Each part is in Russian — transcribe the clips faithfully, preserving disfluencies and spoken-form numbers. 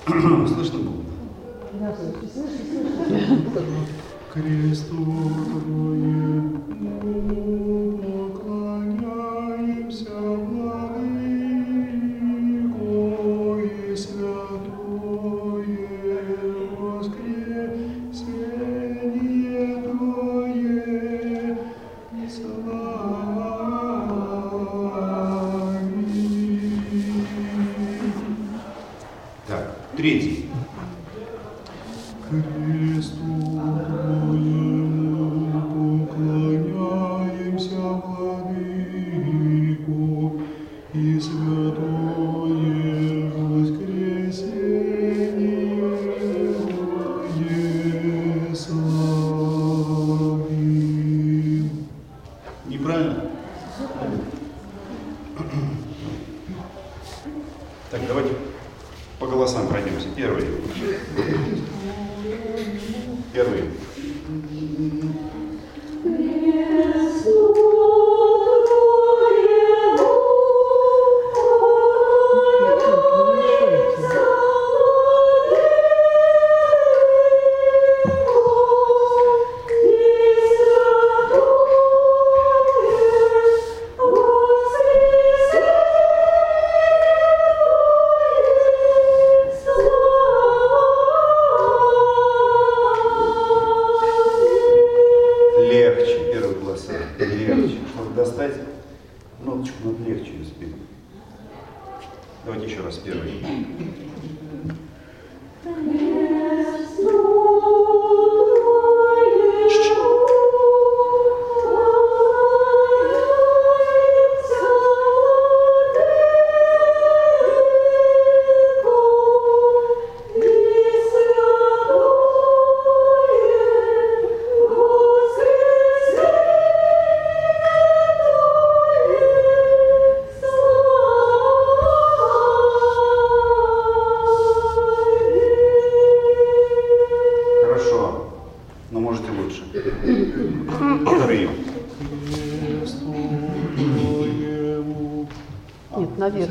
Слышно было? Да, слышно, слышно. Кресту Твоему поклоняемся, Владыко, и святое воскресение Твое славим. Так, третий. Кресту Твоему поклоняемся, Владыко, и святое воскресение Твое славим. Неправильно? Так, давайте по голосам пройдемся. Первый. Первый. Давайте еще раз первый. Нет, наверх.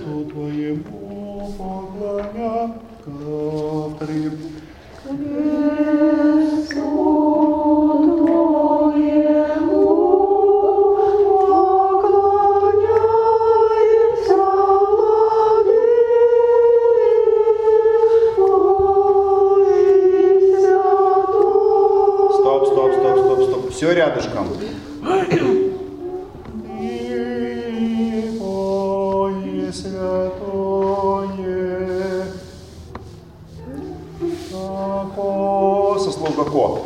Стоп, стоп, стоп, стоп, стоп. Все рядышком. Со слова ко.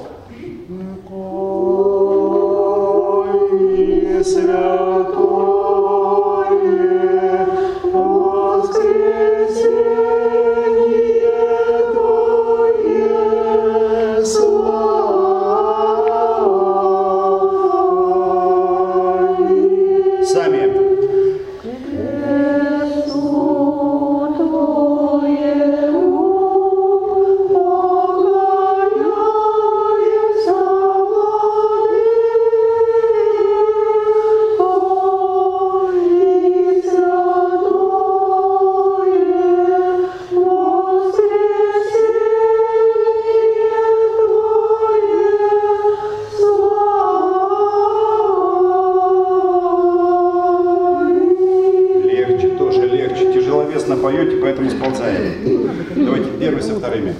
Поете, поэтому сползаем. Давайте первый со вторыми.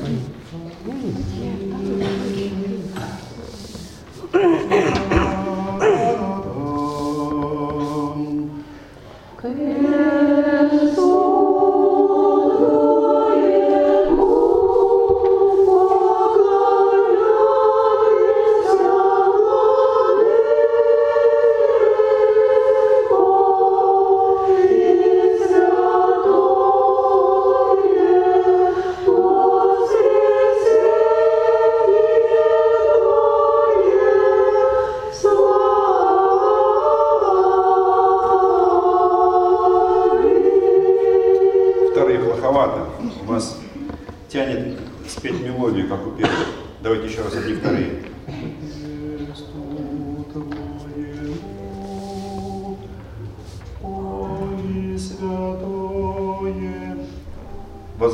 У вас тянет спеть мелодию, как у первых. Давайте еще раз одни вторые.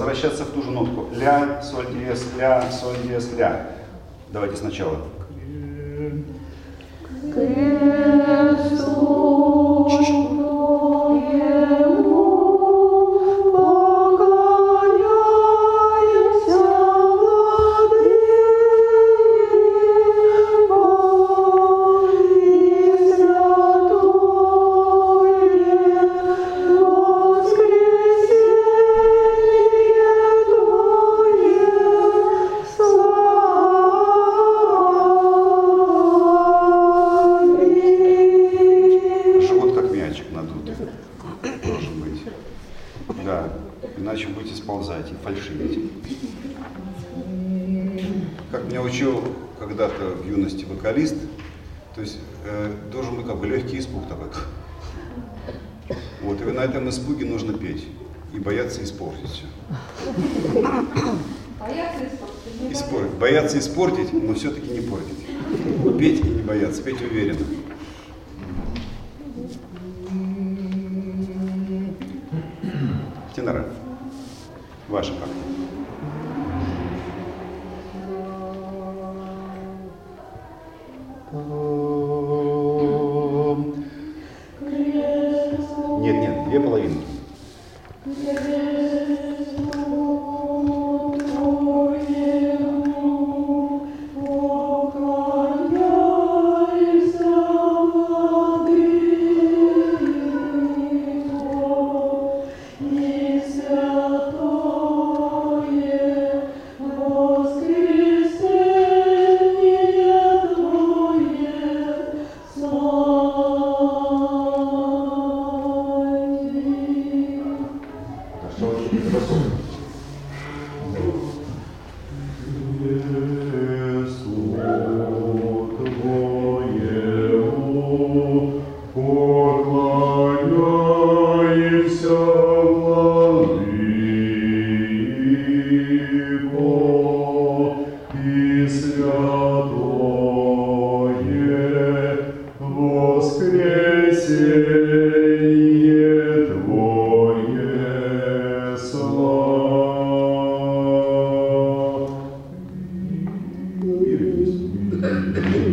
возвращаться в ту же нотку. Ля, соль, диез, ля, соль, диез, ля. Давайте сначала. Иначе будете сползать и фальшивить. Как меня учил когда-то в юности вокалист, то есть э, должен быть как бы легкий испуг такой. Вот, и на этом испуге нужно петь и бояться испортить все. Бояться испортить? Испортить. Бояться испортить, но все-таки не портить. Петь и не бояться, петь уверенно. Тенора. Ваша как? Нет, нет, две половинки. Thank you.